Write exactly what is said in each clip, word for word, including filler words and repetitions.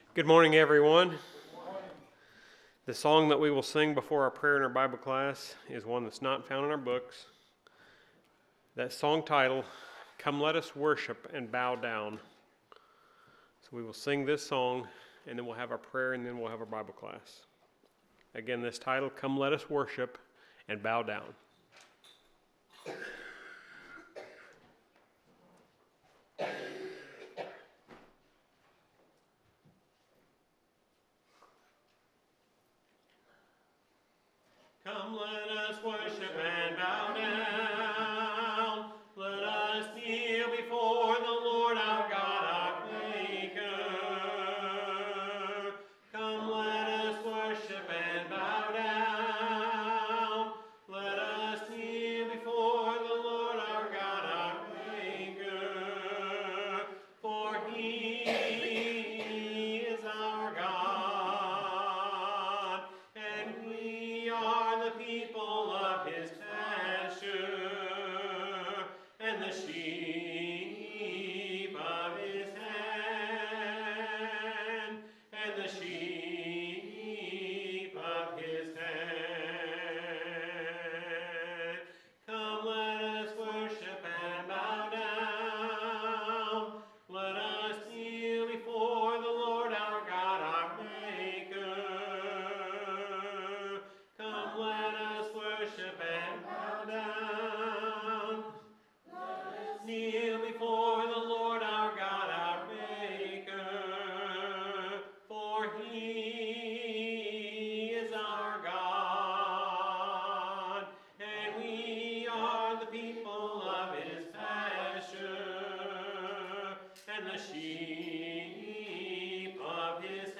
Good morning, everyone. The song that we will sing before our prayer in our Bible class is one that's not found in our books. That song title, Come Let Us Worship and Bow Down. So we will sing this song, and then we'll have our prayer, and then we'll have our Bible class. Again, this title, Come Let Us Worship and Bow Down. Come, let us worship and bow down. Let us kneel before the Lord our God, our Maker. Come, let us worship and bow down. Let us kneel before the Lord our God, our Maker. For He is our God, and we are the people of His pasture, and the sheep of His hand, and the sheep of His hand. Come, let us worship and bow down. Let us kneel before the Lord our God, our Maker. Come, let us worship and bow down. Let us kneel before the Lord our God, our Maker. For He is our God, and we are the people of His pasture, and the sheep of His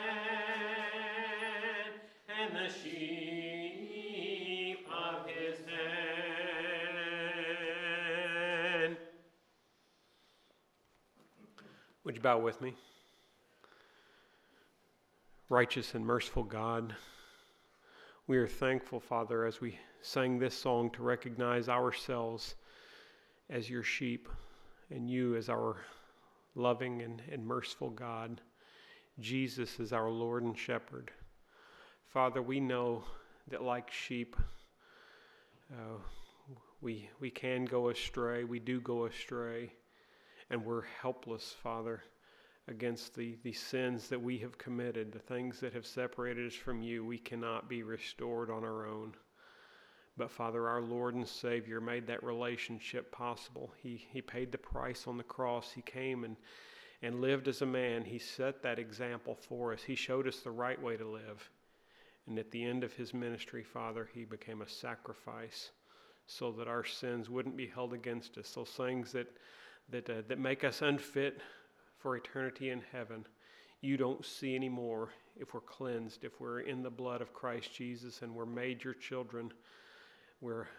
hand, and the sheep of His hand. Would you bow with me? Righteous and merciful God, we are thankful, Father, as we sang this song to recognize ourselves as your sheep and you as our loving and, and merciful God. Jesus is our Lord and Shepherd. Father, we know that like sheep, uh, we, we can go astray, we do go astray, and we're helpless, Father, against the, the sins that we have committed, the things that have separated us from you. We cannot be restored on our own. But Father, our Lord and Savior made that relationship possible. He, he paid the price on the cross. He came and, and lived as a man. He set that example for us. He showed us the right way to live. And at the end of his ministry, Father, he became a sacrifice so that our sins wouldn't be held against us. Those things that, that, uh, that make us unfit for eternity in heaven, you don't see anymore if we're cleansed, if we're in the blood of Christ Jesus and we're made your children. We're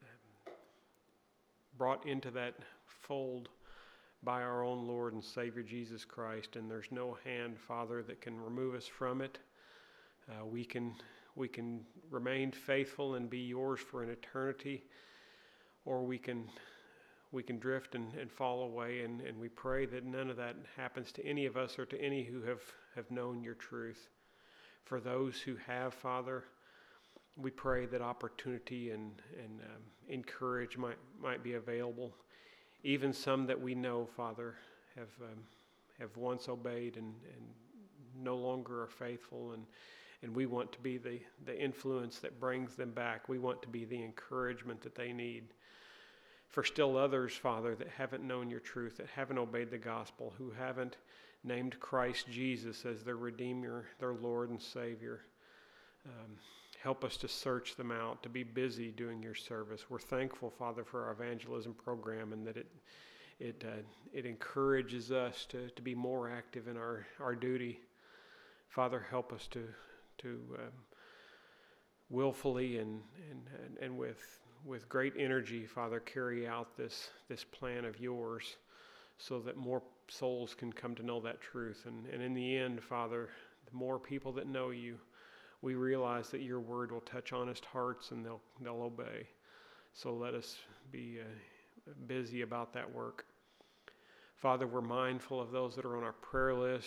brought into that fold by our own Lord and Savior Jesus Christ, and there's no hand, Father, that can remove us from it. Uh, we can we can remain faithful and be yours for an eternity, or we can we can drift and, and fall away, and, and we pray that none of that happens to any of us or to any who have, have known your truth. For those who have, Father, we pray that opportunity and, and um, encourage might, might be available. Even some that we know, Father, have um, have once obeyed and, and no longer are faithful, and, and we want to be the, the influence that brings them back. We want to be the encouragement that they need. For still others, Father, that haven't known your truth, that haven't obeyed the gospel, who haven't named Christ Jesus as their Redeemer, their Lord and Savior. Um, help us to search them out, to be busy doing your service. We're thankful, Father, for our evangelism program, and that it it uh, it encourages us to, to be more active in our, our duty. Father, help us to to um, willfully and and and, and with with great energy, Father, carry out this this plan of yours, so that more souls can come to know that truth. And, and in the end, Father, the more people that know you, we realize that your word will touch honest hearts and they'll they'll obey. So let us be uh, busy about that work. Father, we're mindful of those that are on our prayer list.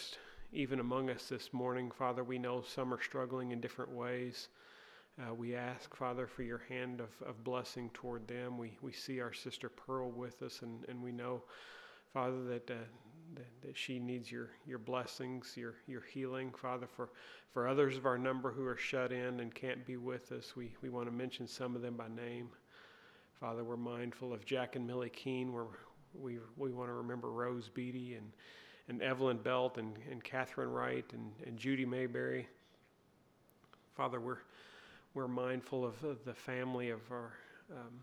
even among us this morning. Father, we know some are struggling in different ways. Uh, we ask, Father, for your hand of, of blessing toward them. We we see our sister Pearl with us, and, and we know, Father, that, uh, that that she needs your your blessings, your your healing. Father, for, for others of our number who are shut in and can't be with us, we, we want to mention some of them by name. Father, we're mindful of Jack and Millie Keene. We're, we we want to remember Rose Beatty and, and Evelyn Belt and, and Catherine Wright and, and Judy Mayberry. Father, we're we're mindful of, of the family of our um,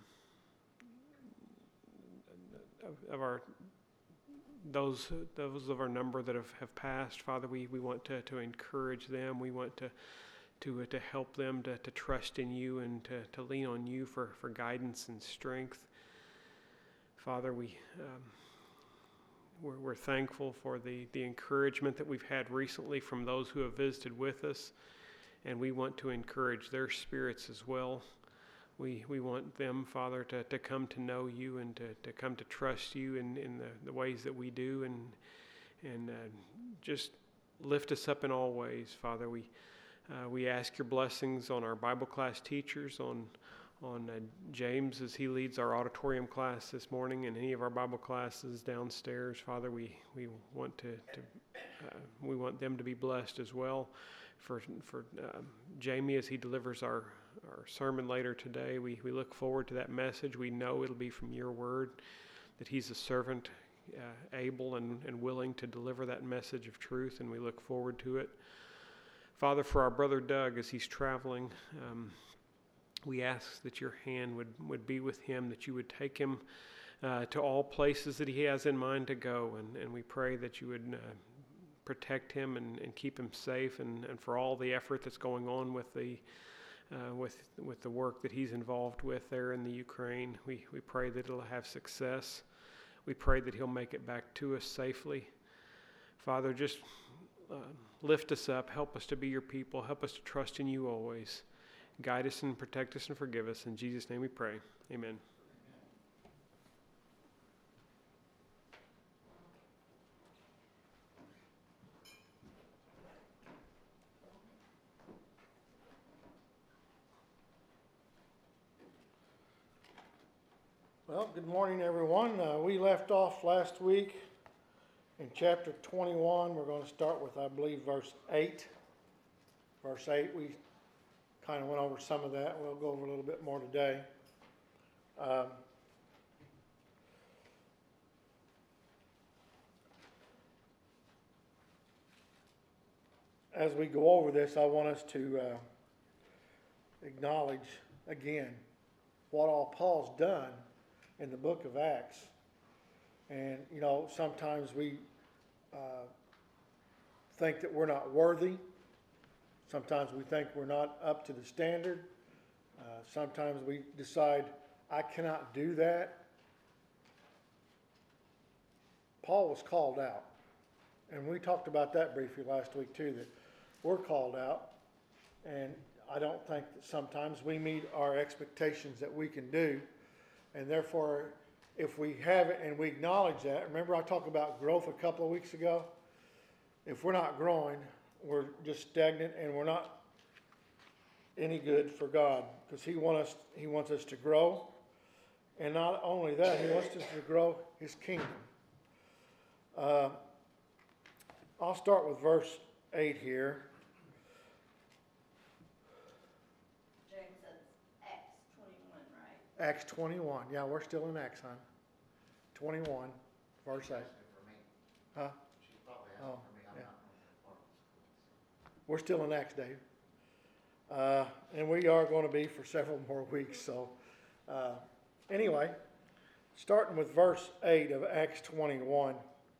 of, of our those those of our number that have, have passed. Father, we, we want to, to encourage them. We want to to uh, to help them to, to trust in you and to, to lean on you for, for guidance and strength. Father, we um, we're, we're thankful for the, the encouragement that we've had recently from those who have visited with us, and we want to encourage their spirits as well. We we want them, Father, to, to come to know you and to, to come to trust you in, in the, the ways that we do, and and uh, just lift us up in all ways, Father. We uh, we ask your blessings on our Bible class teachers, on on uh, James as he leads our auditorium class this morning, and any of our Bible classes downstairs, Father. We we want to, to uh, we want them to be blessed as well. For for uh, Jamie as he delivers our, our sermon later today, we, we look forward to that message. We know it'll be from your word, that he's a servant uh, able and, and willing to deliver that message of truth, and we look forward to it. Father, for our brother Doug as he's traveling, um, we ask that your hand would, would be with him, that you would take him uh, to all places that he has in mind to go, and, and we pray that you would uh, protect him and, and keep him safe, and, and for all the effort that's going on with the uh, with with the work that he's involved with there in the Ukraine. We we pray that it'll have success. We pray that he'll make it back to us safely. Father, just uh, lift us up. Help us to be your people. Help us to trust in you always. Guide us and protect us and forgive us. In Jesus' name we pray. Amen. Well, good morning, everyone. Uh, we left off last week in chapter twenty-one. We're going to start with, I believe, verse eight. Verse eight, we kind of went over some of that. We'll go over a little bit more today. Um, as we go over this, I want us to uh, acknowledge again what all Paul's done in the book of Acts. And, you know, sometimes we uh, think that we're not worthy. Sometimes we think we're not up to the standard. Uh, sometimes we decide, I cannot do that. Paul was called out. And we talked about that briefly last week too, that we're called out. And I don't think that sometimes we meet our expectations that we can do. And therefore, if we have it and we acknowledge that, remember I talked about growth a couple of weeks ago? If we're not growing, we're just stagnant and we're not any good for God, because He want us, He wants us to grow. And not only that, He wants us to grow His kingdom. Uh, I'll start with verse eight here. Acts twenty-one. Yeah, we're still in Acts, hon. twenty-one, verse eight. Huh? Oh, yeah. We're still in Acts, Dave. Uh, and we are going to be for several more weeks. So, uh, anyway, starting with verse eight of Acts twenty-one.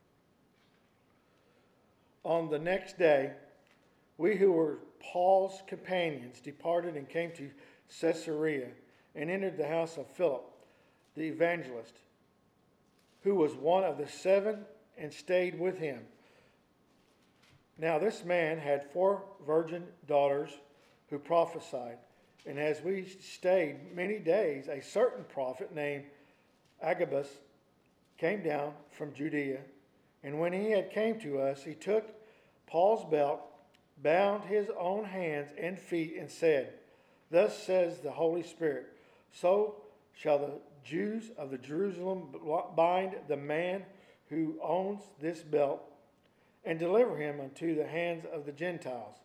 On the next day, we who were Paul's companions departed and came to Caesarea, and entered the house of Philip, the evangelist, who was one of the seven, and stayed with him. Now this man had four virgin daughters who prophesied, and as we stayed many days, a certain prophet named Agabus came down from Judea, and when he had came to us, he took Paul's belt, bound his own hands and feet, and said, Thus says the Holy Spirit, so shall the Jews of the Jerusalem bind the man who owns this belt, and deliver him unto the hands of the Gentiles.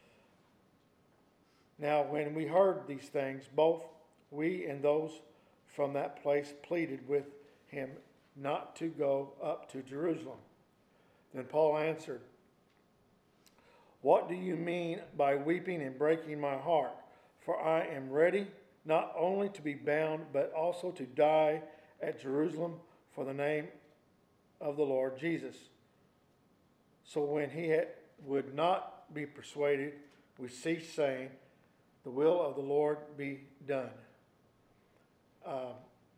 Now when we heard these things, both we and those from that place pleaded with him not to go up to Jerusalem. Then Paul answered, What do you mean by weeping and breaking my heart? For I am ready not only to be bound, but also to die at Jerusalem for the name of the Lord Jesus. So when he had, would not be persuaded, we ceased, saying, The will of the Lord be done. Um,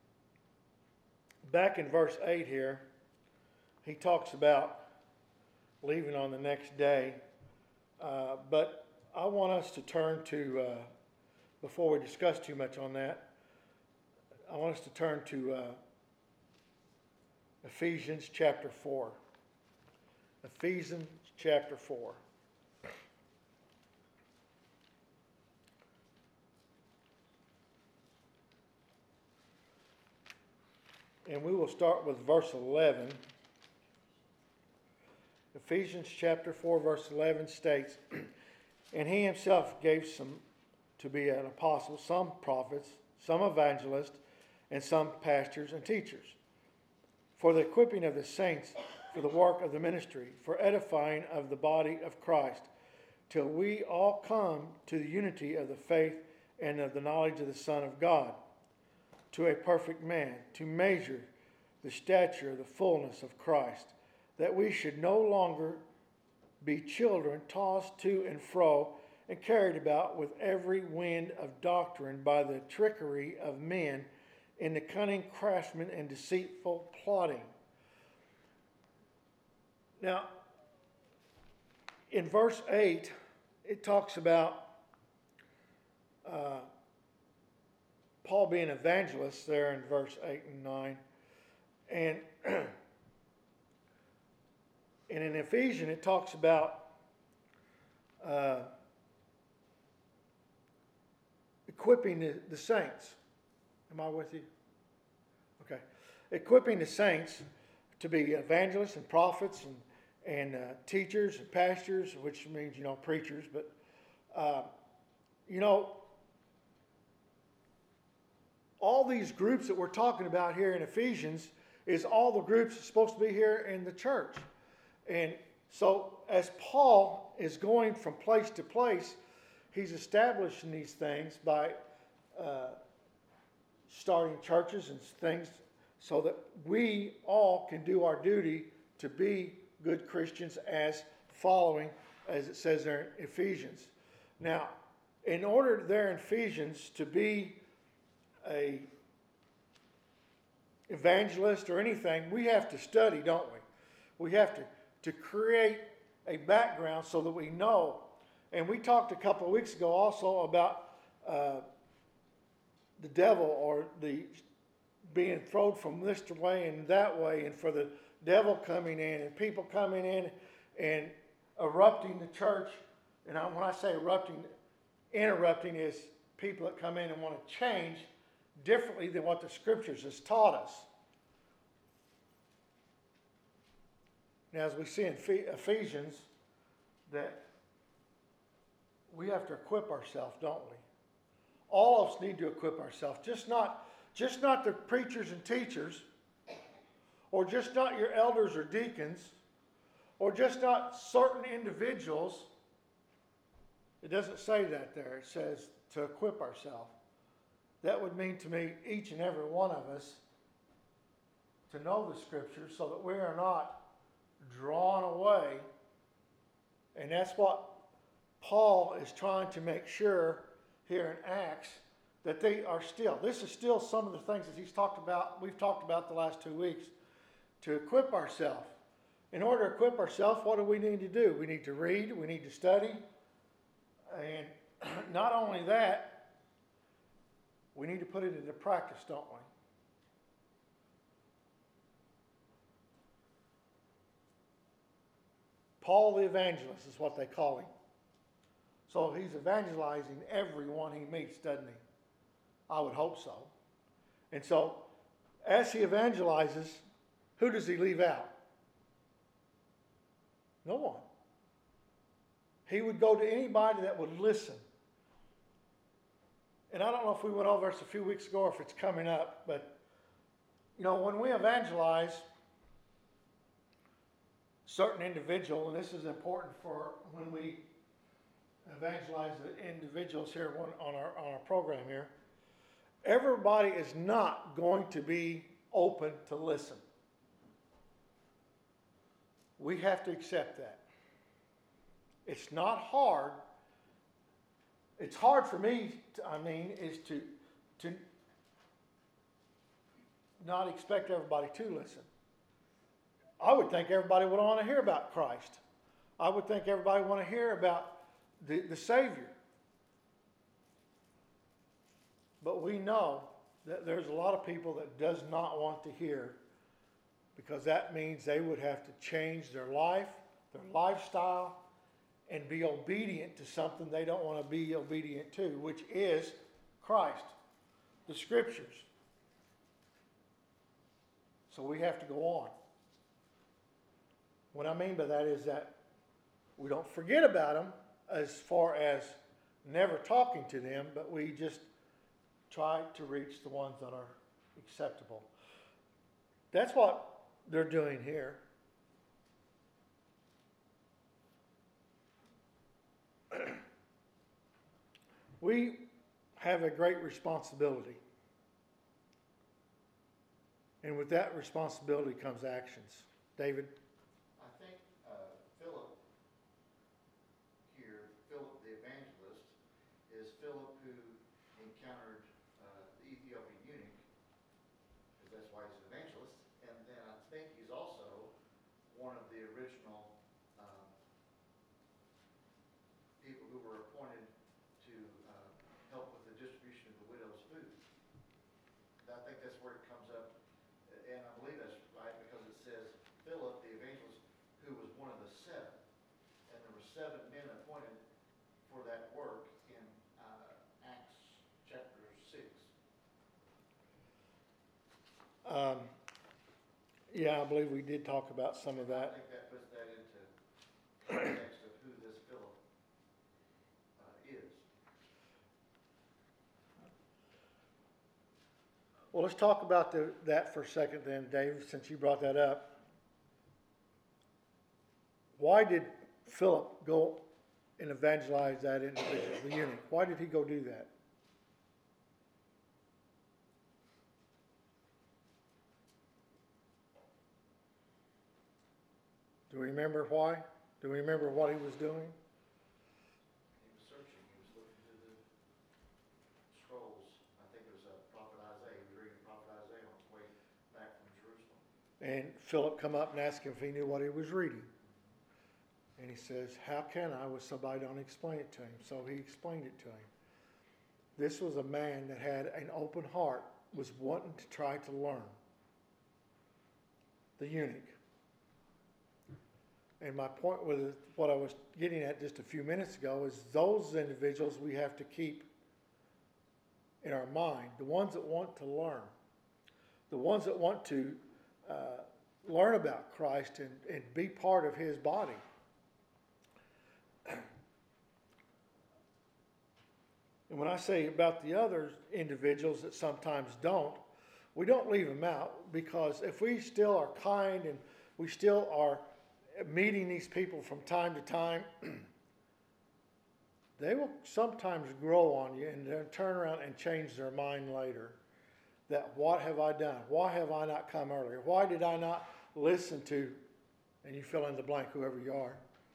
back in verse eight here, he talks about leaving on the next day. Uh, but I want us to turn to, uh, before we discuss too much on that, I want us to turn to uh, Ephesians chapter four. Ephesians chapter four. And we will start with verse eleven. Ephesians chapter four, verse eleven states, And he himself gave some to be an apostle, some prophets, some evangelists, and some pastors and teachers, for the equipping of the saints, for the work of the ministry, for edifying of the body of Christ, till we all come to the unity of the faith and of the knowledge of the Son of God, to a perfect man, to measure the stature of the fullness of Christ, that we should no longer be children tossed to and fro and carried about with every wind of doctrine by the trickery of men in the cunning craftsmen and deceitful plotting. Now, in verse eight, it talks about uh, Paul being an evangelist there in verse eight and nine. And, and in Ephesians, it talks about uh, equipping the, the saints. Am I with you? Okay. Equipping the saints to be evangelists and prophets and, and uh, teachers and pastors, which means, you know, preachers. But, uh, you know, all these groups that we're talking about here in Ephesians is all the groups that's supposed to be here in the church. And so as Paul is going from place to place, he's establishing these things by uh, starting churches and things so that we all can do our duty to be good Christians as following, as it says there in Ephesians. Now, in order there in Ephesians to be a evangelist or anything, we have to study, don't we? We have to, to create a background so that we know. And we talked a couple of weeks ago also about uh, the devil, or the being thrown from this way and that way, and for the devil coming in and people coming in and erupting the church. And I, when I say erupting, interrupting is people that come in and want to change differently than what the scriptures has taught us. Now, as we see in Ephesians, that we have to equip ourselves, don't we? All of us need to equip ourselves. Just not, just not the preachers and teachers, or just not your elders or deacons, or just not certain individuals. It doesn't say that there. It says to equip ourselves. That would mean to me each and every one of us to know the scriptures so that we are not drawn away. And that's what Paul is trying to make sure here in Acts, that they are still. This is still some of the things that he's talked about, we've talked about the last two weeks, to equip ourselves. In order to equip ourselves, what do we need to do? We need to read, we need to study, and not only that, we need to put it into practice, don't we? Paul the Evangelist is what they call him. So he's evangelizing everyone he meets, doesn't he? I would hope so. And so, as he evangelizes, who does he leave out? No one. He would go to anybody that would listen. And I don't know if we went over this a few weeks ago or if it's coming up, but, you know, when we evangelize certain individual, and this is important for when we evangelize the individuals here on our, on our program here, everybody is not going to be open to listen. We have to accept that. It's not hard. It's hard for me, to, I mean, is to, to not expect everybody to listen. I would think everybody would want to hear about Christ. I would think everybody would want to hear about the, the Savior. But we know that there's a lot of people that does not want to hear, because that means they would have to change their life, their lifestyle, and be obedient to something they don't want to be obedient to, which is Christ, the Scriptures. So we have to go on. What I mean by that is that we don't forget about them as far as never talking to them, but we just try to reach the ones that are acceptable. That's what they're doing here. We have a great responsibility. And with that responsibility comes actions. David? I think uh, Philip here, Philip the evangelist, is Philip who encountered uh, the Ethiopian eunuch, because that's why he's an evangelist. And then I think he's also one of the original um, people who were appointed to uh, help with the distribution of the widow's food. I think that's where it comes up. And I believe that's right, because it says Philip the evangelist, who was one of the seven. And there were seven men appointed for that work in uh, Acts chapter six. Um, yeah, I believe we did talk about some of I that. think that puts that into context of who this Philip uh, is. Well, let's talk about the, that for a second then, Dave, since you brought that up. Why did Philip go and evangelize that individual, the eunuch? Why did he go do that? Do we remember why? Do we remember what he was doing? He was searching, he was looking through the scrolls. I think it was uh, Prophet Isaiah. He was reading Prophet Isaiah on his way back from Jerusalem. And Philip come up and asked him if he knew what he was reading. And he says, how can I with somebody don't explain it to him? So he explained it to him. This was a man that had an open heart, was wanting to try to learn. The eunuch. And my point with what I was getting at just a few minutes ago is those individuals we have to keep in our mind. The ones that want to learn. The ones that want to uh, learn about Christ and, and be part of His body. And when I say about the other individuals that sometimes don't, we don't leave them out, because if we still are kind and we still are meeting these people from time to time, they will sometimes grow on you and then turn around and change their mind later. That what have I done? Why have I not come earlier? Why did I not listen to, and you fill in the blank, whoever you are.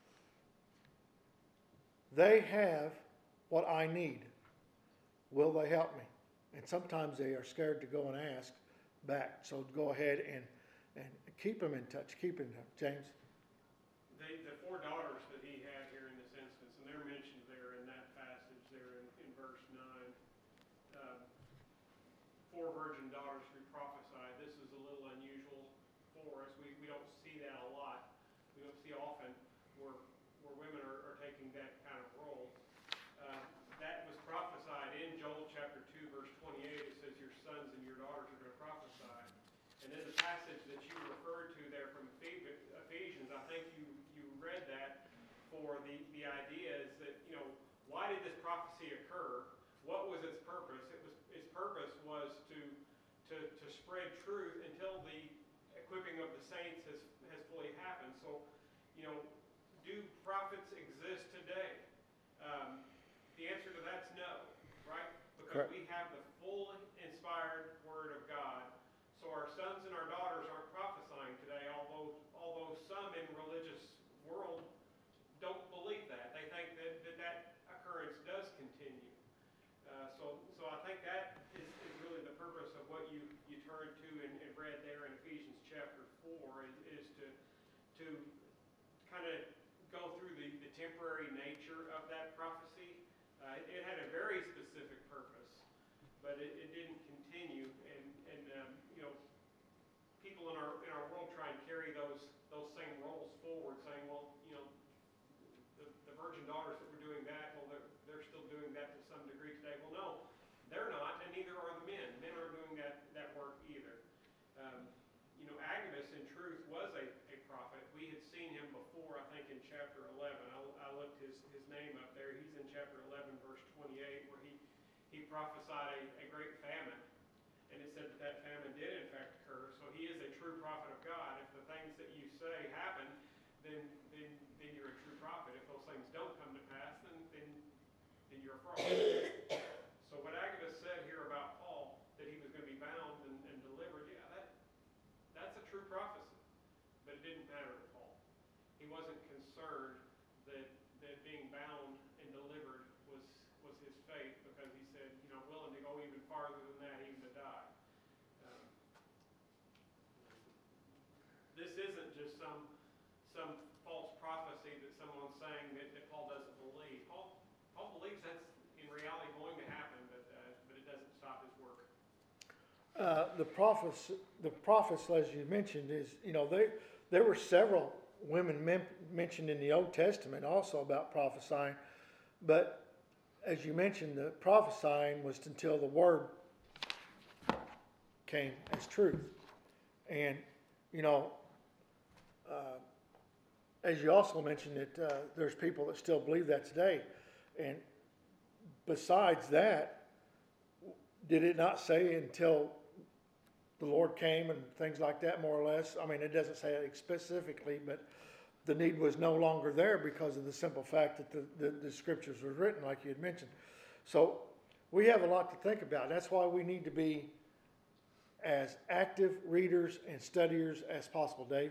They have what I need. Will they help me? And sometimes they are scared to go and ask back. So go ahead and, and keep them in touch. Keep in touch. James? They, the four daughters that he had here in this instance, and they're mentioned there in that passage there in, in verse nine. Uh, four virgin daughters who prophesied. This is a little unusual for us. We, we don't see that a lot. We don't see often where passage that you referred to there from Ephe- Ephesians, I think you, you read that for the, the idea is that, you know, why did this prophecy occur? What was its purpose? It was, its purpose was to, to, to spread truth until the equipping of the saints has, has fully happened. So, you know, do prophets exist today? Um, the answer to that's no, right? Because Correct. we have the full inspired Word of God. So our sons and our daughters aren't prophesying today, although although some in religious world don't believe that. They think that that, that occurrence does continue. Uh, so so I think that is, is really the purpose of what you, you turned to and, and read there in Ephesians chapter four is, is to to kind of go through the, the temporary nature of that prophecy. Uh, it, it had a very specific purpose, but it, it didn't continue. And, and um, you know, people in our in our world try and carry those those same roles forward, saying, well, you know, the, the virgin daughters that were doing that, well, they're, they're still doing that to some degree today. Well, no, they're not, and neither are the men. Men aren't doing that, that work either. Um, you know, Agabus, in truth, was a, a prophet. We had seen him before, I think, in chapter eleven. I, I looked his, his name up there. He's in chapter eleven, verse twenty-eight, where he, he prophesied a, a great famine. And it said that that famine did, in fact, occur. So he is a true prophet of God. If the things that you say happen, then then, then you're a true prophet. If those things don't come to pass, then then, then you're a fraud. So what Agabus said here about Paul, that he was going to be bound and, and delivered, yeah, that that's a true prophecy. But it didn't matter to Paul. He wasn't concerned that that being bound and delivered was was his fate, because he said, you know, willing to go even farther than that, even to die. Um, this isn't just some some false prophecy that someone's saying that, that Paul doesn't believe. Paul Paul believes that's in reality going to happen, but uh, but it doesn't stop his work. Uh, the prophets, the prophets, as you mentioned, is, you know, they, there were several women men, mentioned in the Old Testament also about prophesying, but as you mentioned, the prophesying was until the word came as truth. And, you know, uh, as you also mentioned, that uh, there's people that still believe that today. And besides that, did it not say until the Lord came and things like that, more or less? I mean, it doesn't say it specifically, but the need was no longer there because of the simple fact that the, the, the scriptures were written, like you had mentioned. So we have a lot to think about. That's why we need to be as active readers and studiers as possible, Dave.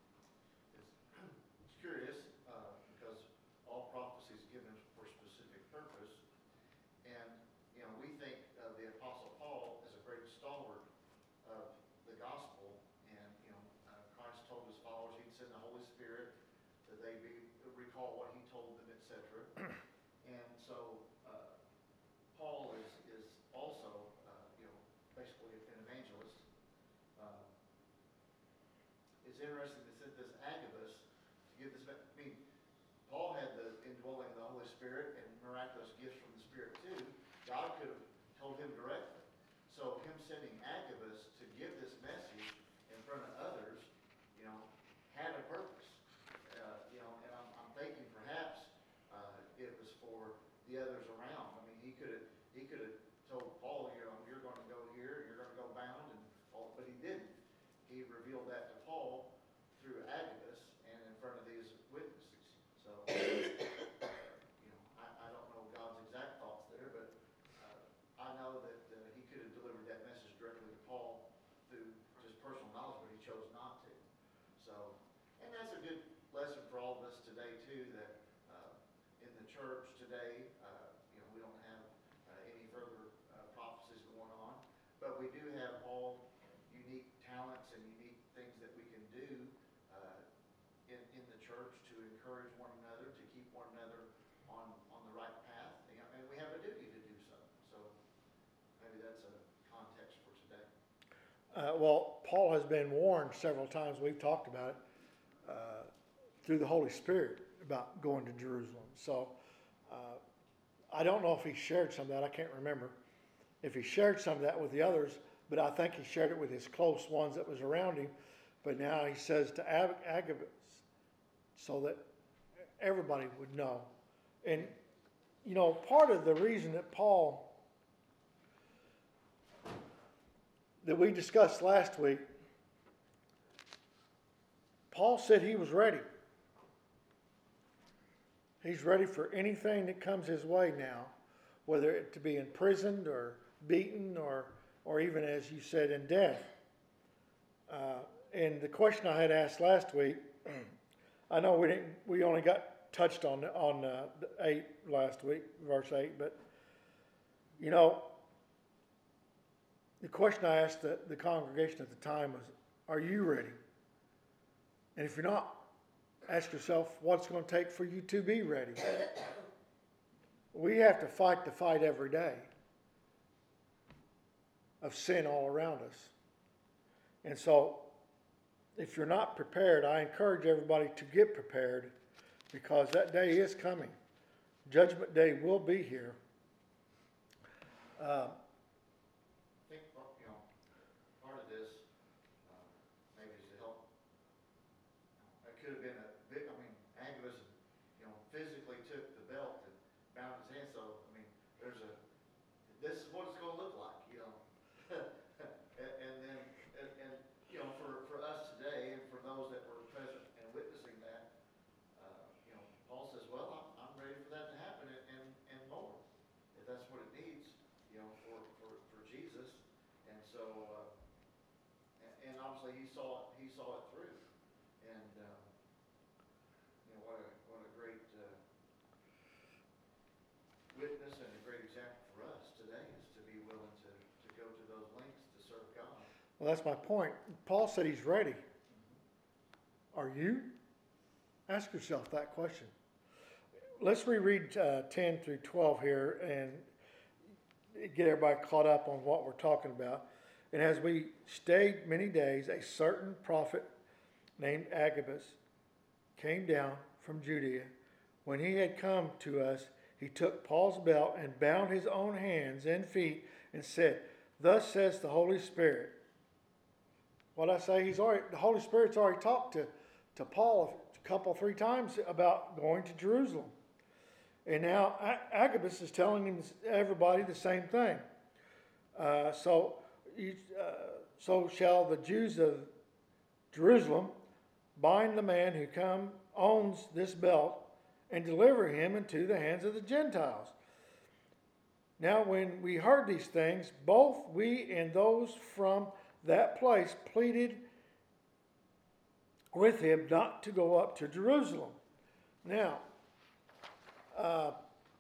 It's curious, uh, because all prophecy is given for a specific purpose. And, you know, we think of the Apostle Paul as a great stalwart of the gospel. And, you know, uh, Christ told his followers he'd send the Holy Spirit that they be, recall what he told them, et cetera. And so uh, Paul is, is also, uh, you know, basically an evangelist. Uh, it's interesting that sent this Agabus to give this, I mean, Paul had the indwelling of the Holy Spirit and miraculous gifts from the Spirit too. God could have told him directly. So him sending Agabus to give this message in front of others, you know, had a purpose. Uh, you know, and I'm, I'm thinking perhaps uh, it was for the others around. I mean, he could have he could have told Paul, you know, you're going to go here, you're going to go bound, and all, but he didn't. He revealed that to Paul through Agabus and in front of these witnesses. So, uh, you know, I, I don't know God's exact thoughts there, but uh, I know that uh, he could have delivered that message directly to Paul through just personal knowledge, but he chose not to. So, and that's a good lesson for all of us today too, that uh, in the church today, uh, you know, we don't have uh, any further uh, prophecies going on, but we do have all unique talents and unique things that we can do uh, in, in the church to encourage one another, to keep one another on, on the right path, you know, and we have a duty to do so. So maybe that's a context for today. Uh, well, Paul has been warned several times, we've talked about it, uh, through the Holy Spirit about going to Jerusalem. So uh, I don't know if he shared some of that, I can't remember. If he shared some of that with the others, but I think he shared it with his close ones that was around him. But now he says to Ag- Agabus, so that everybody would know. And, you know, part of the reason that Paul, that we discussed last week, Paul said he was ready. He's ready for anything that comes his way now, whether it to be imprisoned or beaten or, or even, as you said, in death. Uh, and the question I had asked last week, I know we didn't, we only got touched on on uh, eight last week, verse eight, but you know, the question I asked the, the congregation at the time was, "Are you ready?" And if you're not, ask yourself, what's going to take for you to be ready? We have to fight the fight every day of sin all around us. And so, if you're not prepared, I encourage everybody to get prepared, because that day is coming. Judgment Day will be here. Uh, I think, you know, part of this, uh, maybe is to help. It could have been a big, I mean, Agabus, you know, physically took the belt and bound his hand, so, I mean, there's a, this is what it's gonna look like, you know? And, and then, and, and, you know, for, for us today, and for those that were present and witnessing that, uh, you know, Paul says, well, I'm, I'm ready for that to happen and, and, and more, if that's what it needs, you know, for, for, for Jesus. And so, uh, and, and obviously he saw it, he saw it through. And, um, you know, what a, what a great, uh, witness and a great example for us today is to be willing to, to go to those lengths to serve God. well, that's my point. Paul said he's ready. Are you? Ask yourself that question. Let's reread uh, ten through twelve here and get everybody caught up on what we're talking about. And as we stayed many days, a certain prophet named Agabus came down from Judea. When he had come to us, he took Paul's belt and bound his own hands and feet and said, "Thus says the Holy Spirit." What I say, he's already, the Holy Spirit's already talked to, to Paul a couple, three times about going to Jerusalem. And now Agabus is telling him, everybody, the same thing. Uh, so, uh, so shall the Jews of Jerusalem bind the man who come owns this belt and deliver him into the hands of the Gentiles. Now, when we heard these things, both we and those from that place pleaded with him not to go up to Jerusalem. Now, uh,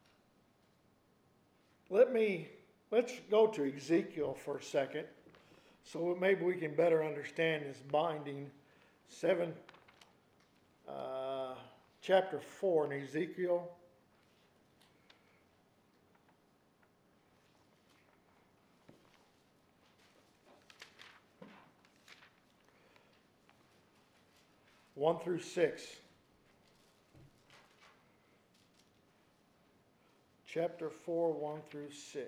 let me, let's go to Ezekiel for a second, so maybe we can better understand this binding. Seven, uh, chapter four in Ezekiel. One through six. Chapter four, one through six.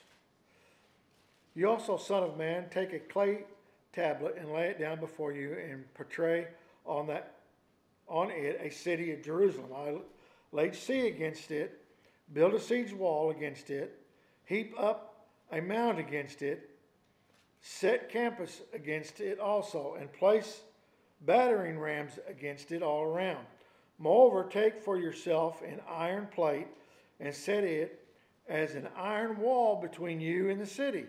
You also, son of man, take a clay tablet and lay it down before you, and portray on that on it a city of Jerusalem. I laid siege against it, build a siege wall against it, heap up a mound against it, set campus against it also, and place battering rams against it all around. Moreover, take for yourself an iron plate and set it as an iron wall between you and the city.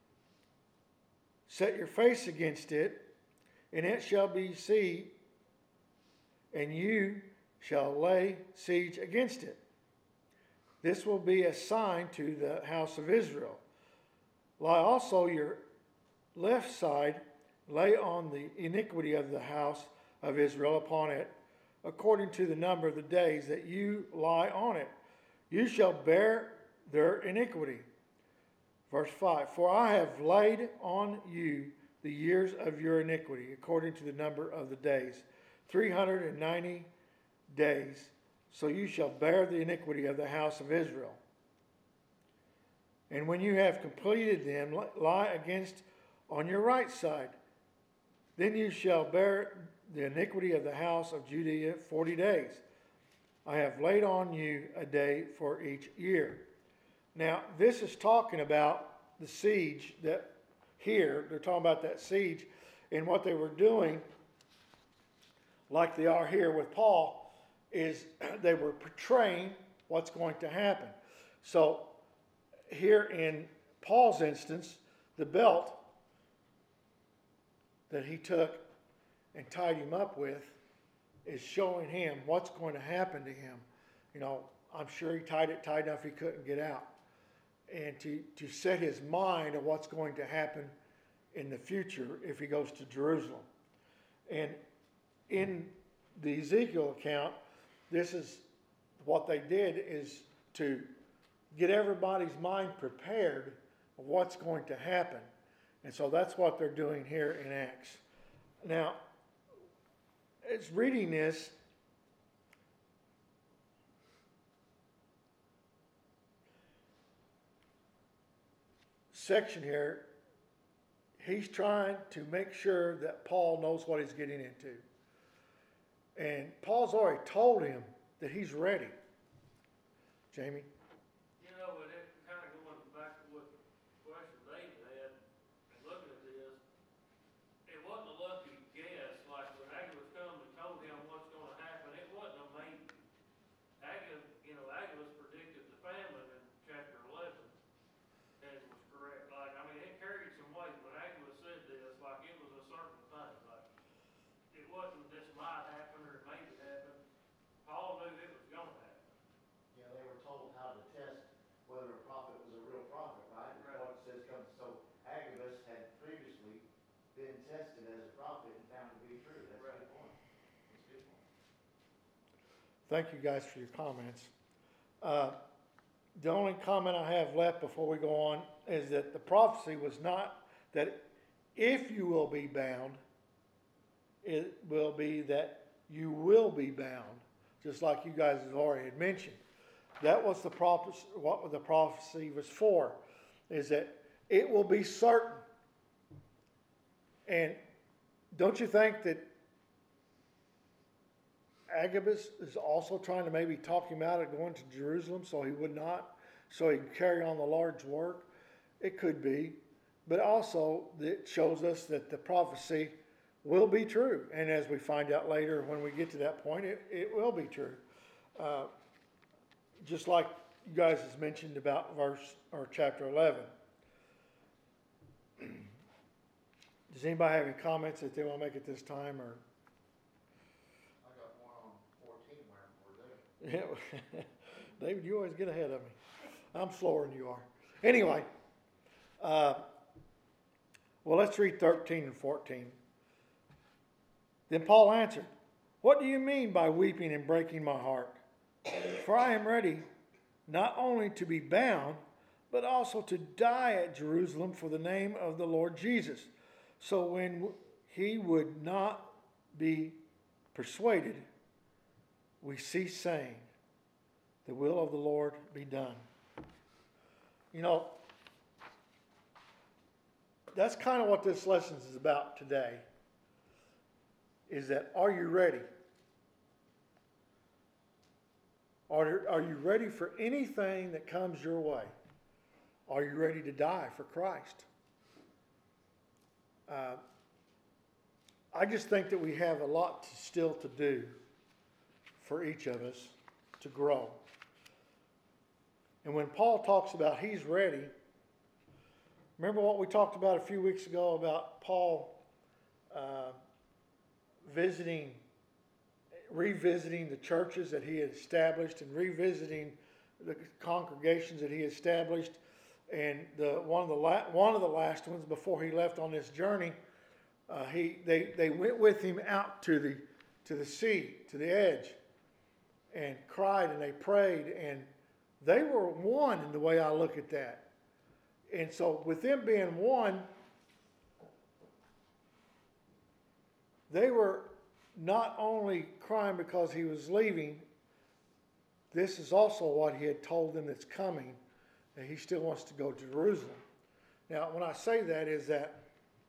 Set your face against it, and it shall be siege, and you shall lay siege against it. This will be a sign to the house of Israel. Lie also your left side, lay on the iniquity of the house of Israel upon it, according to the number of the days that you lie on it. You shall bear their iniquity. Verse five, for I have laid on you the years of your iniquity, according to the number of the days, three hundred ninety days. So you shall bear the iniquity of the house of Israel. And when you have completed them, lie against on your right side. Then you shall bear the iniquity of the house of Judea forty days. I have laid on you a day for each year. Now, this is talking about the siege that here, they're talking about that siege and what they were doing, like they are here with Paul, is they were portraying what's going to happen. So here in Paul's instance, the belt that he took and tied him up with is showing him what's going to happen to him. You know, I'm sure he tied it tight enough he couldn't get out. And to, to set his mind on what's going to happen in the future if he goes to Jerusalem. And in the Ezekiel account, this is what they did, is to get everybody's mind prepared of what's going to happen. And so that's what they're doing here in Acts. Now, it's reading this, section here, he's trying to make sure that Paul knows what he's getting into. And Paul's already told him that he's ready. Jamie? You know, but it kind of going back to what question David had, and looking at this, it wasn't a lucky guess, like when Agabus come and told him what's going to happen, it wasn't a maybe. Agabus, you know, Agabus predicted the famine in chapter eleven, and it was correct. Like, I mean, it carried some weight when Agabus said this, like it was a certain thing, like, it wasn't this might happen or it maybe happen. Paul knew it was going to happen. Yeah, they were told how to test whether a prophet was a real prophet, right? Right. What it says comes, so Agabus had previously been tested as a prophet and found to be true. That's a good point. That's a good point. Thank you guys for your comments. Uh, the only comment I have left before we go on is that the prophecy was not that if you will be bound, it will be that you will be bound, just like you guys have already had mentioned. That was the prophecy, what the prophecy was for, is that it will be certain. And don't you think that Agabus is also trying to maybe talk him out of going to Jerusalem so he would not, so he could carry on the Lord's work? It could be. But also, it shows us that the prophecy will be true. And as we find out later, when we get to that point, it, it will be true. Uh, just like you guys has mentioned about verse or chapter eleven. Does anybody have any comments that they want to make at this time? Or I got one on fourteen where we're there. yeah, David, you always get ahead of me. I'm slower than you are. Anyway, uh, well, let's read thirteen and fourteen. Then Paul answered, "What do you mean by weeping and breaking my heart? For I am ready not only to be bound, but also to die at Jerusalem for the name of the Lord Jesus." So when he would not be persuaded, we cease saying, "The will of the Lord be done." You know, that's kind of what this lesson is about today. Is that, are you ready? Are, are you ready for anything that comes your way? Are you ready to die for Christ? Uh, I just think that we have a lot to, still to do for each of us to grow. And when Paul talks about he's ready, remember what we talked about a few weeks ago about Paul uh, visiting, revisiting the churches that he had established and revisiting the congregations that he established. And the, one of the la- one of the last ones before he left on this journey, uh, he they, they went with him out to the to the sea, to the edge, and cried and they prayed, and they were one in the way I look at that. And so with them being one, they were not only crying because he was leaving, this is also what he had told them that's coming, that he still wants to go to Jerusalem. Now, when I say that is that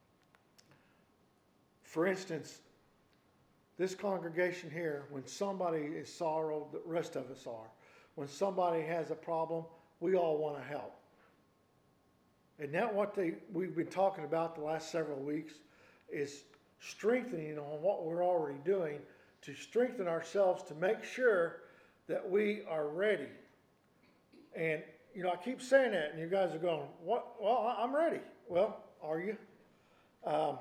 For instance, this congregation here, when somebody is sorrowed, the rest of us are. When somebody has a problem, we all want to help. And that what they we've been talking about the last several weeks is strengthening on what we're already doing to strengthen ourselves to make sure that we are ready. And you know, I keep saying that, and you guys are going, "What? Well, I'm ready." Well, are you? Um,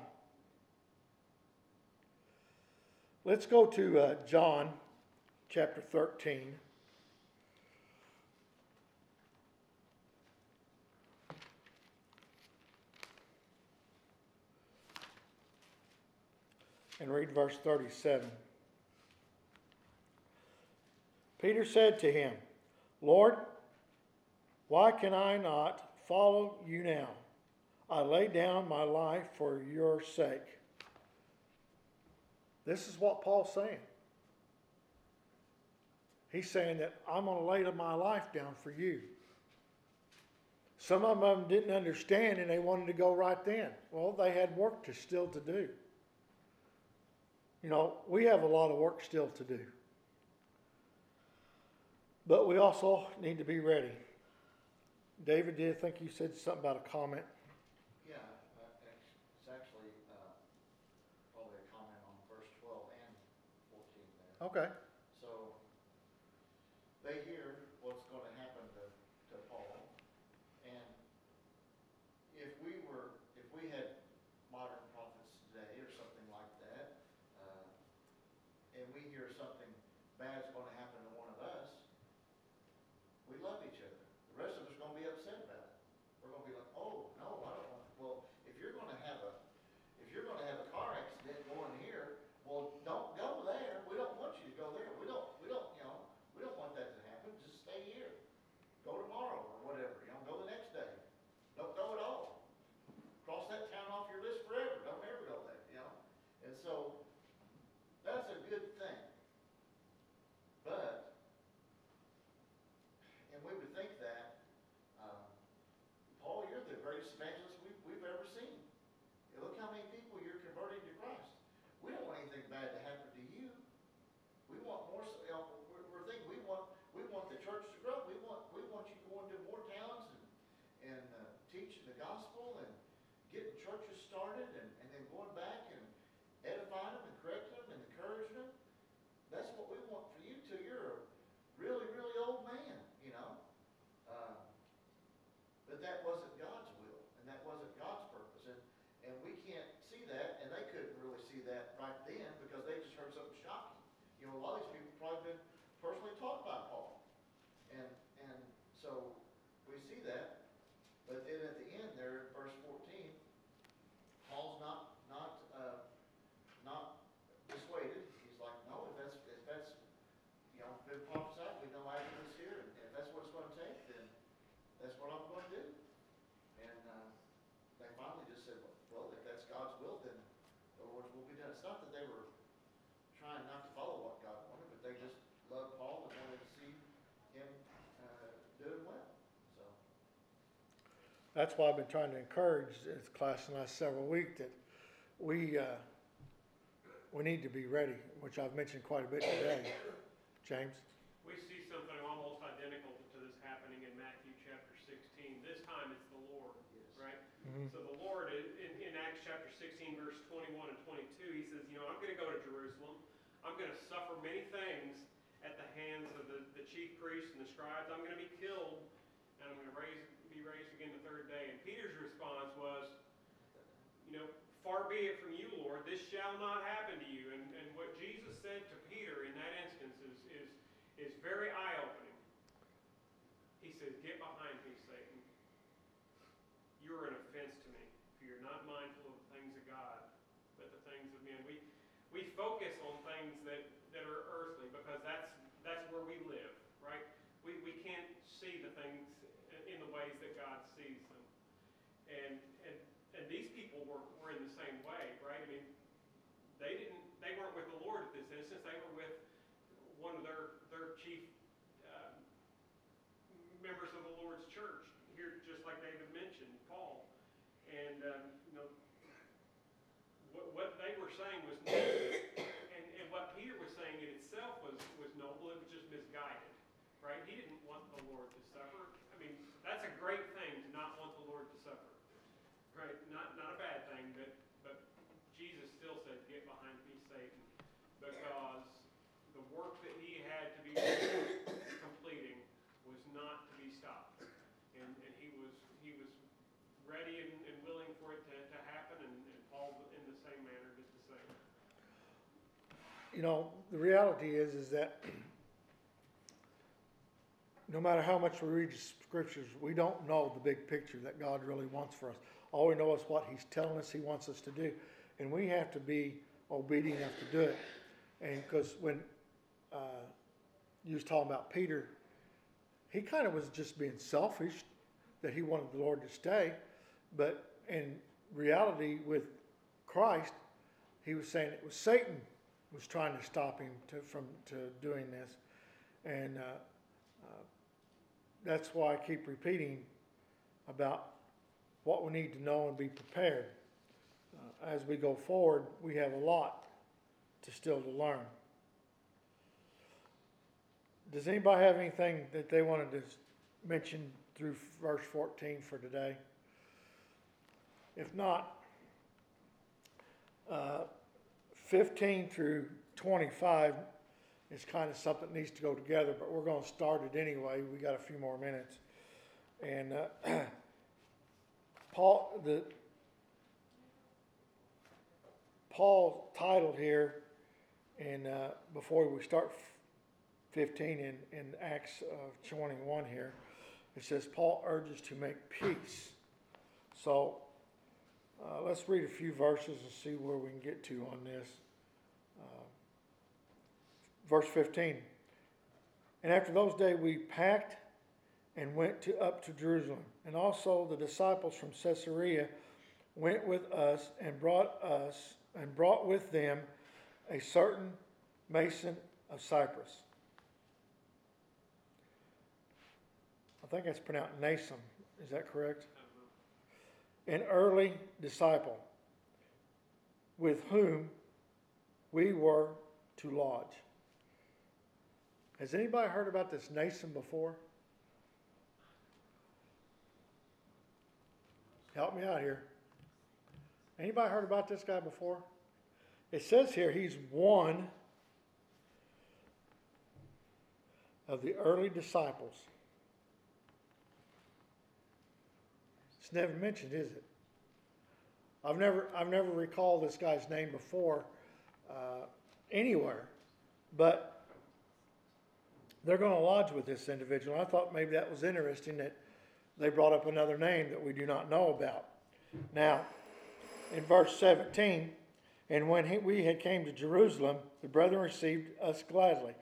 let's go to uh, John chapter thirteen. And read verse thirty-seven. Peter said to him, "Lord, why can I not follow you now? I lay down my life for your sake." This is what Paul's saying. He's saying that I'm going to lay my life down for you. Some of them didn't understand and they wanted to go right then. Well, they had work to still to do. You know, we have a lot of work still to do. But we also need to be ready. David, did you think you said something about a comment? Yeah, uh, it's actually uh, probably a comment on verse twelve and fourteen there. Okay. So they hear what's going to happen to, to Paul, and if we were, if we had modern prophets today or something like that, uh, and we hear something bad's going to happen to one of us, we love each other. The rest of us are going to be upset about it. We're going to be like, "Oh no, I don't want." Well, if you're going to have a, if you're going to have a car accident going here, well, don't go there. We don't want you to go there. We don't, we don't, you know, we don't want that to happen. Just stay here. Go tomorrow or whatever. You know, go the next day. Don't go at all. Cross that town off your list forever. Don't ever go there. You know, and so that's a good thing. But, and we would think that, um, Paul, you're the greatest evangelist we've, we've ever seen. You look how many people you're converting to Christ. We don't want anything bad to happen to you. We want more, you know, we're, we're thinking we want, we want the church to grow. We want, we want you going to more towns and, and uh, teaching the gospel and getting churches started and, and then going back and edifying them and correcting them and encouraging them. That's what we want for you till you're a really, really old man, you know. Uh, but that wasn't God's will, and that wasn't God's purpose, and, and we can't see that, and they couldn't really see that right then because they just heard something shocking. You know, a lot of these people probably been personally taught by Paul, and and so we see that. But then at the end there, in verse fourteen, Paul's not not uh, not dissuaded. He's like, no, if that's if that's you know been prophesied, we know Agabus here, and if that's what it's going to take, then that's what I'm going to do. And uh, they finally just said, well, if that's God's will, then the Lord's will be done. It's not that they were trying not to follow what God wanted, but they just loved Paul and wanted to see him uh, doing well. So That's why I've been trying to encourage this class in the last several weeks that we uh, we need to be ready, which I've mentioned quite a bit today. James? We see something almost identical to this happening in Matthew chapter sixteen. This time it's the Lord, yes. right? Mm-hmm. So the Lord, in, in Acts chapter sixteen, verse twenty-one and twenty-two, he says, you know, I'm going to go to Jerusalem. I'm going to suffer many things at the hands of the, the chief priests and the scribes. I'm going to be killed, and I'm going to raise, be raised again the third day. And Peter's response was, you know, far be it from you, Lord, this shall not happen to you. And, and what Jesus said to Peter in that instance is, is, is very eye-opening. He says, get behind me, Satan. You're an offense to me, for you're not mindful of the things of God, but the things of men. We we focus on things that, that are earthly because that's that's where we live, right? We we can't see the things in the ways that God sees them. And and and these people were, were in the same way, right? I mean, they didn't they weren't with the Lord at this instance. They were with one of their their chief uh, you know, the reality is, is that no matter how much we read the scriptures, we don't know the big picture that God really wants for us. All we know is what He's telling us He wants us to do. And we have to be obedient enough to do it. And because when uh, you was talking about Peter, he kind of was just being selfish that he wanted the Lord to stay. But in reality, with Christ, he was saying it was Satan was trying to stop him to, from to doing this. And uh, uh, that's why I keep repeating about what we need to know and be prepared. Uh, as we go forward, we have a lot to still to learn. Does anybody have anything that they wanted to mention through verse fourteen for today? If not, uh, fifteen through twenty-five is kind of something that needs to go together, but we're going to start it anyway. We got a few more minutes. And uh, Paul, the Paul titled here, and uh, before we start fifteen in, in Acts of twenty-one here, it says Paul urges to make peace. So uh, let's read a few verses and see where we can get to on this. Uh, verse fifteen. And after those days we packed and went to, up to Jerusalem. And also the disciples from Caesarea went with us and brought us and brought with them a certain Mason of Cyprus. I think that's pronounced Nason. Is that correct? An early disciple with whom we were to lodge. Has anybody heard about this Nason before? Help me out here. Anybody heard about this guy before? It says here he's one of the early disciples. It's never mentioned, is it? I've never, I've never recalled this guy's name before uh, anywhere, but they're going to lodge with this individual. I thought maybe that was interesting that they brought up another name that we do not know about. Now, in verse seventeen, and when he, we had came to Jerusalem, the brethren received us gladly.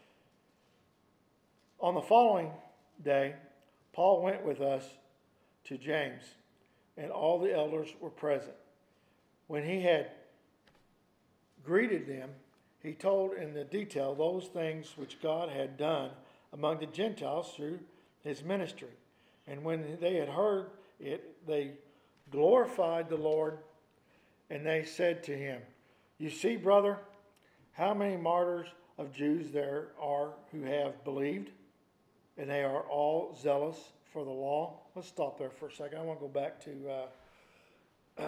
On the following day, Paul went with us to James, and all the elders were present. When he had greeted them, he told in the detail those things which God had done among the Gentiles through his ministry. And when they had heard it, they glorified the Lord, and they said to him, "You see, brother, how many martyrs of Jews there are who have believed, and they are all zealous for the law." Let's stop there for a second. I want to go back to uh,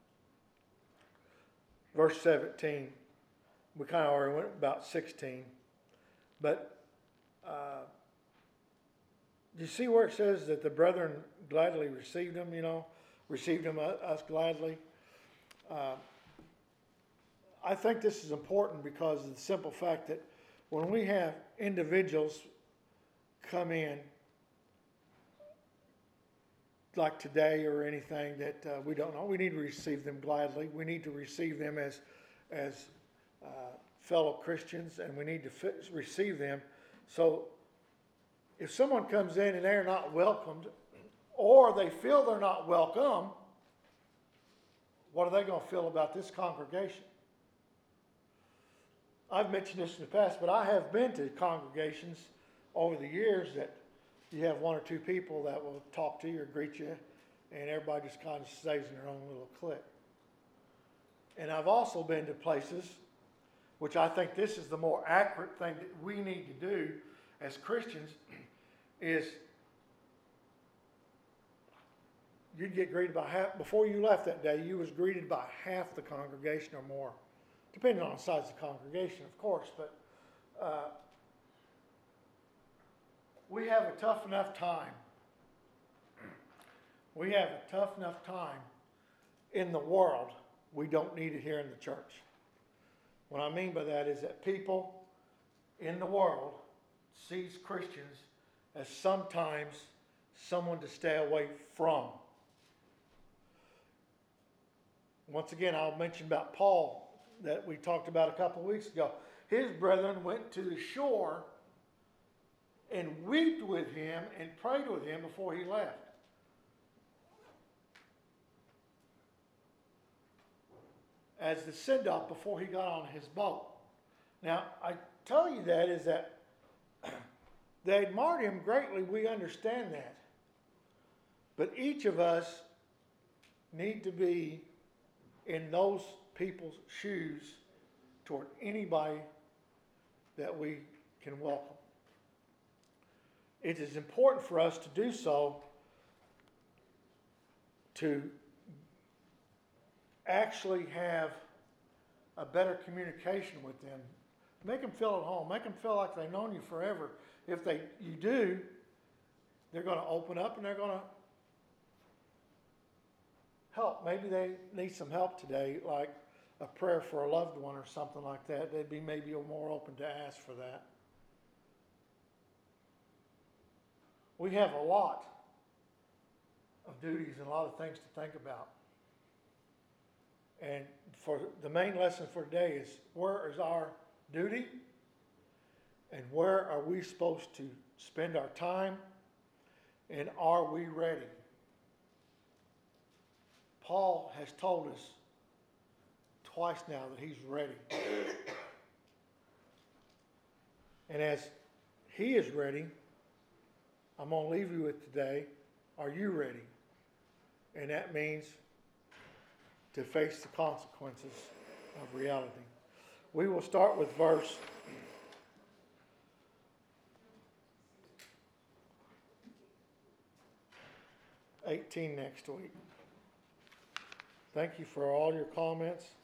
verse seventeen. We kind of already went about sixteen. But uh, do you see where it says that the brethren gladly received him, you know, received him, uh, us gladly? Uh, I think this is important because of the simple fact that when we have individuals come in, like today or anything that uh, we don't know, we need to receive them gladly. We need to receive them as, as uh, fellow Christians, and we need to fit, receive them. So if someone comes in and they're not welcomed, or they feel they're not welcome, what are they going to feel about this congregation? I've mentioned this in the past, but I have been to congregations over the years that you have one or two people that will talk to you or greet you, and everybody just kind of stays in their own little clique. And I've also been to places, which I think this is the more accurate thing that we need to do as Christians, is you'd get greeted by half, before you left that day, you was greeted by half the congregation or more, depending on the size of the congregation, of course, but uh, we have a tough enough time. We have a tough enough time in the world. We don't need it here in the church. What I mean by that is that people in the world sees Christians as sometimes someone to stay away from. Once again, I'll mention about Paul that we talked about a couple of weeks ago. His brethren went to the shore and wept with him and prayed with him before he left. As the send-off before he got on his boat. Now, I tell you that is that they admired him greatly. We understand that. But each of us need to be in those people's shoes toward anybody that we can welcome. It is important for us to do so to actually have a better communication with them. Make them feel at home. Make them feel like they've known you forever. If they, you do, they're going to open up and they're going to help. Maybe they need some help today, like a prayer for a loved one or something like that. They'd be maybe more open to ask for that. We have a lot of duties and a lot of things to think about. And for the main lesson for today is, where is our duty? And where are we supposed to spend our time? And are we ready? Paul has told us twice now that he's ready. And as he is ready, I'm going to leave you with today, are you ready? And that means to face the consequences of reality. We will start with verse eighteen next week. Thank you for all your comments.